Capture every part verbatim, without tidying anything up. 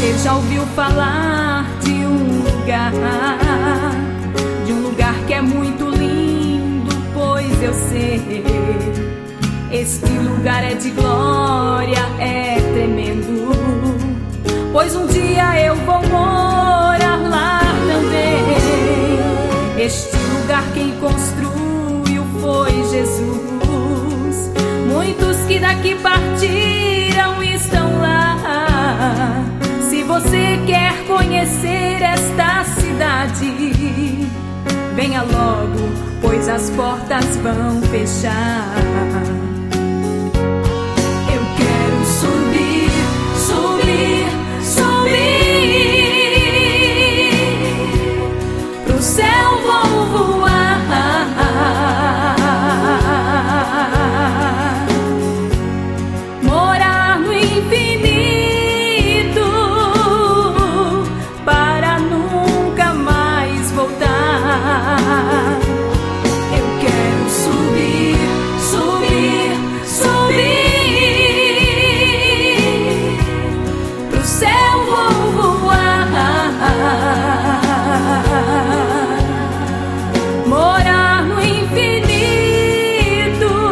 Já ouviu falar de um lugar, de um lugar que é muito lindo, pois eu sei, este lugar é de glória, é tremendo, pois um dia eu vou morar lá também. Este lugar quem construiu foi Jesus, muitos que daqui partiram estão lá. Se você quer conhecer esta cidade, venha logo, pois as portas vão fechar. Eu quero subir, subir, subir, pro céu vou voar, morar no infinito, morar no infinito,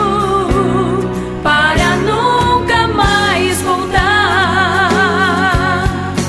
para nunca mais voltar.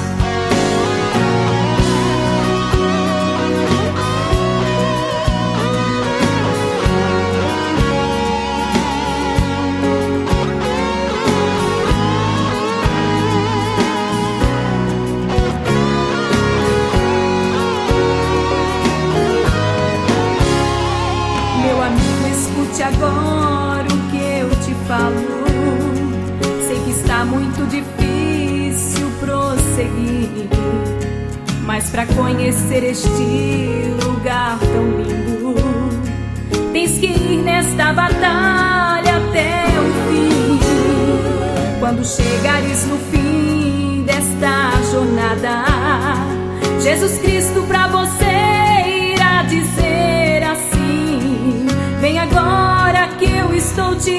Meu amigo, escute agora o que eu te falo. Sei que está muito difícil prosseguir, mas para conhecer este lugar tão lindo, tens que ir nesta batalha até o fim. Quando chegares no fim desta jornada, Jesus Cristo pra você irá dizer assim: vem agora que eu estou te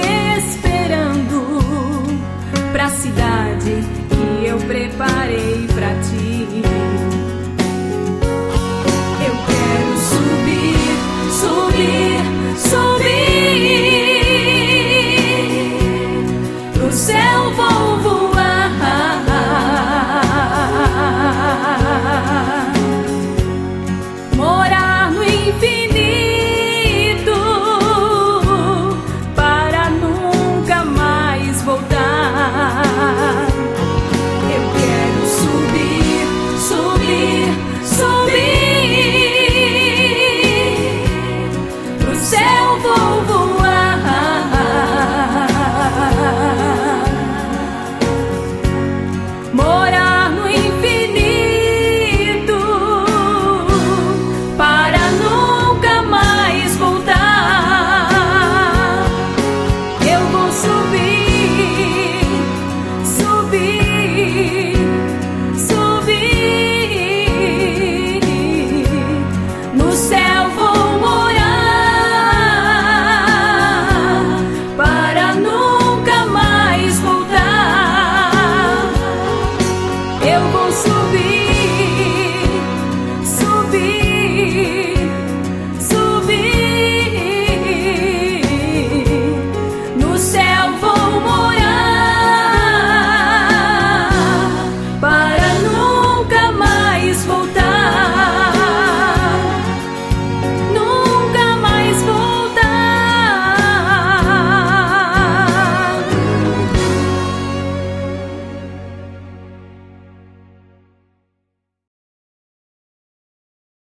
esperando, pra cidade que eu preparei pra ti.